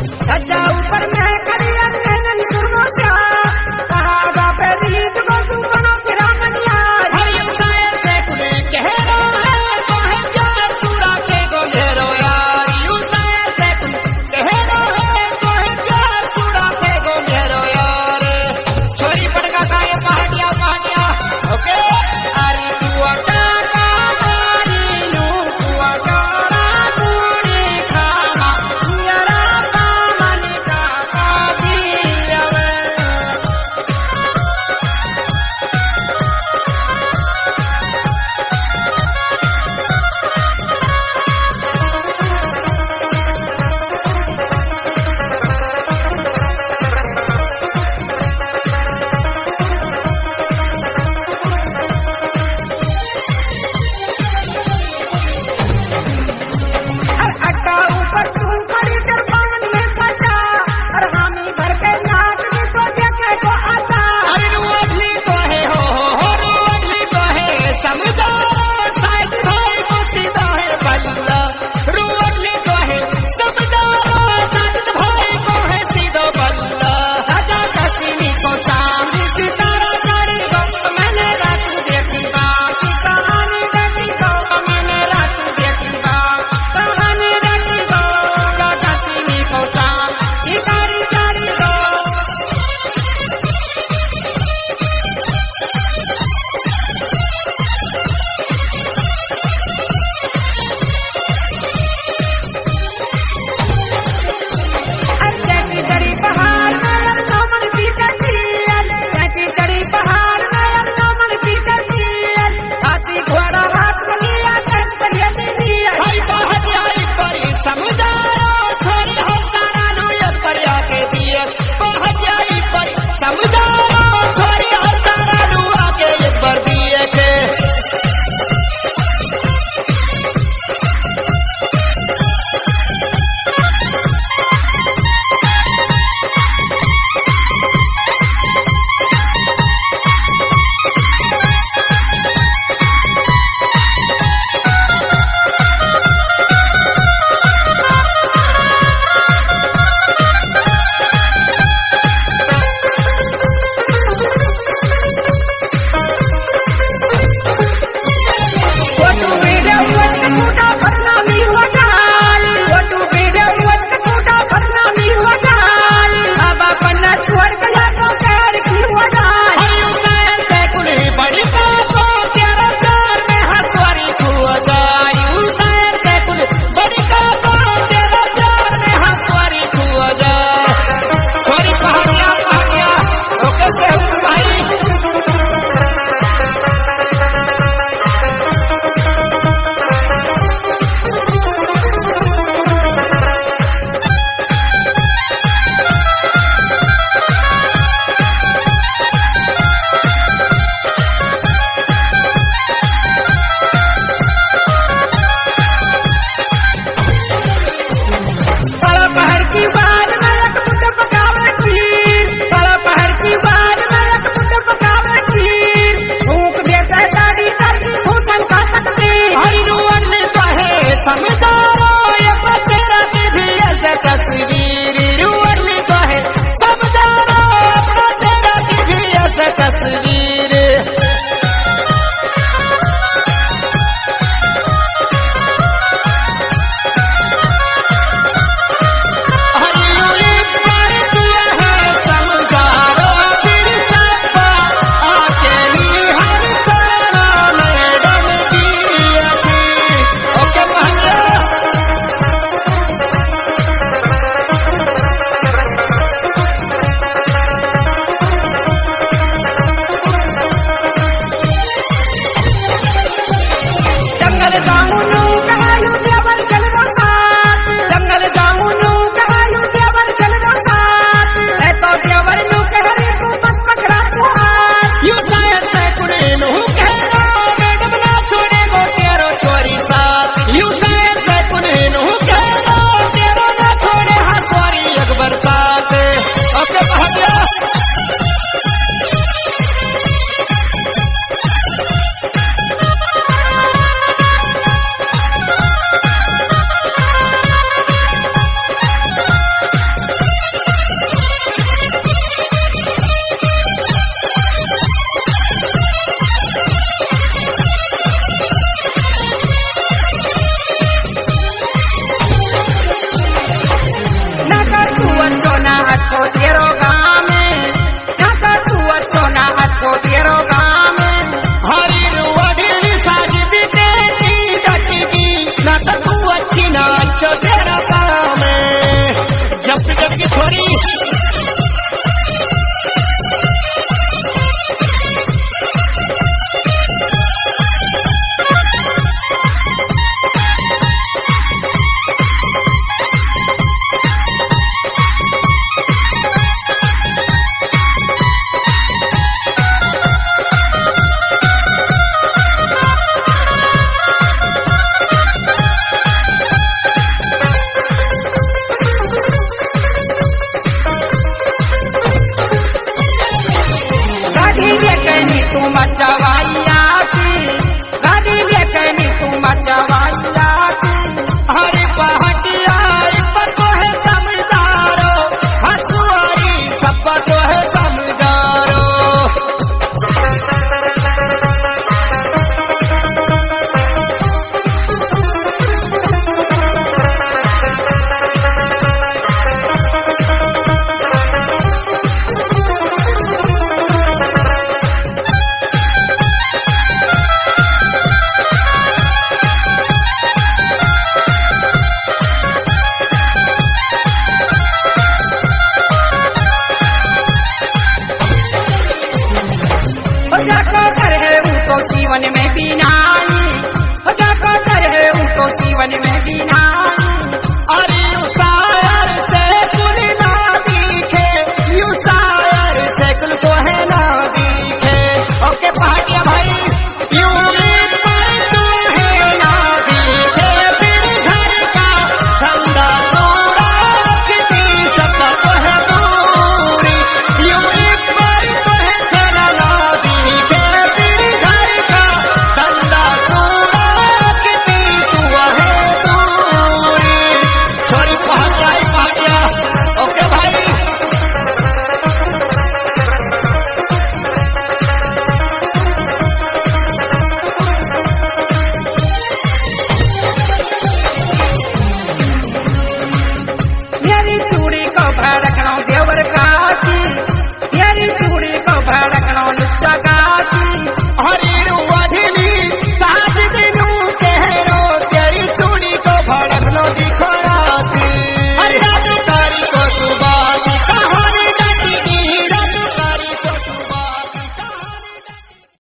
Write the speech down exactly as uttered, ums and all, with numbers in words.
सजा ऊपर में करिया नैनन सुनो सा कहा बापे रीत को तू बनो फिरा मनिया हरियो साए से कुने कहरो है तो है प्यार पूरा के गोलेरो यार यू साए से कुने कहरो है तो है प्यार पूरा के गोलेरो यार छोरी पड़का काए पहाड़िया पहाड़िया ओके अरे तू अका का मारी लू तू अका पूरी खामा यारा का मन का छोरी तू मचवाइया की गाड़ी लेके नी तू मचवाइया की हरी पहाड़िया पर तो है समझदारो हसुआरी सब तो है समझदारो जाको कर है वो तो जीवन में बिनाई जाको कर है वो तो जीवन में बिनाई अरे यू शायर से कुल ना दिखे यू शायर से कुल को है ना दिखे ओके पहाड़िया भाई यू पर तो है ना दिखे फिर घर का धंधा तोड़ा किसी सबका तो है दूरी यू पर तो है चला चूड़ी को भड़क